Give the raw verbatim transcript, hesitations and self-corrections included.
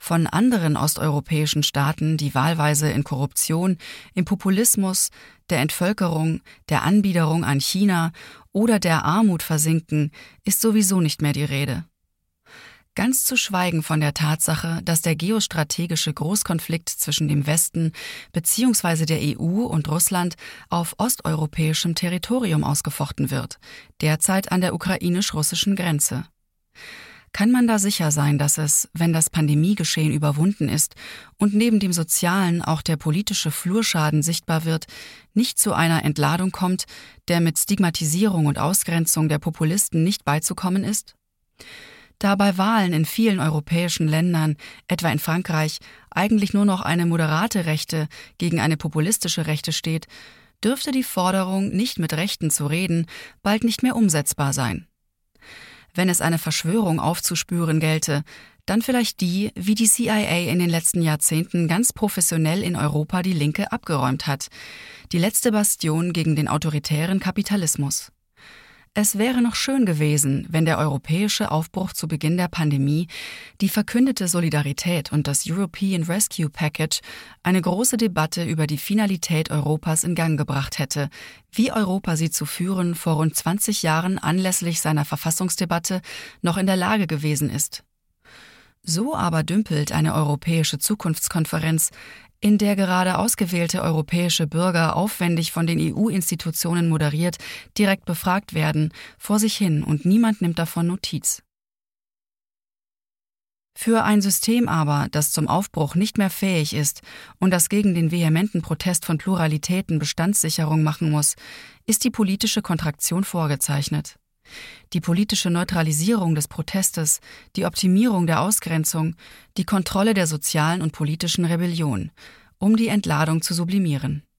Von anderen osteuropäischen Staaten, die wahlweise in Korruption, im Populismus, der Entvölkerung, der Anbiederung an China oder der Armut versinken, ist sowieso nicht mehr die Rede. Ganz zu schweigen von der Tatsache, dass der geostrategische Großkonflikt zwischen dem Westen bzw. der E U und Russland auf osteuropäischem Territorium ausgefochten wird, derzeit an der ukrainisch-russischen Grenze. Kann man da sicher sein, dass es, wenn das Pandemiegeschehen überwunden ist und neben dem sozialen auch der politische Flurschaden sichtbar wird, nicht zu einer Entladung kommt, der mit Stigmatisierung und Ausgrenzung der Populisten nicht beizukommen ist? Da bei Wahlen in vielen europäischen Ländern, etwa in Frankreich, eigentlich nur noch eine moderate Rechte gegen eine populistische Rechte steht, dürfte die Forderung, nicht mit Rechten zu reden, bald nicht mehr umsetzbar sein. Wenn es eine Verschwörung aufzuspüren gelte, dann vielleicht die, wie die C I A in den letzten Jahrzehnten ganz professionell in Europa die Linke abgeräumt hat, die letzte Bastion gegen den autoritären Kapitalismus. Es wäre noch schön gewesen, wenn der europäische Aufbruch zu Beginn der Pandemie, die verkündete Solidarität und das European Rescue Package eine große Debatte über die Finalität Europas in Gang gebracht hätte, wie Europa sie zu führen vor rund zwanzig Jahren anlässlich seiner Verfassungsdebatte noch in der Lage gewesen ist. So aber dümpelt eine europäische Zukunftskonferenz, in der gerade ausgewählte europäische Bürger aufwendig von den E U-Institutionen moderiert, direkt befragt werden, vor sich hin und niemand nimmt davon Notiz. Für ein System aber, das zum Aufbruch nicht mehr fähig ist und das gegen den vehementen Protest von Pluralitäten Bestandssicherung machen muss, ist die politische Kontraktion vorgezeichnet. Die politische Neutralisierung des Protestes, die Optimierung der Ausgrenzung, die Kontrolle der sozialen und politischen Rebellion, um die Entladung zu sublimieren.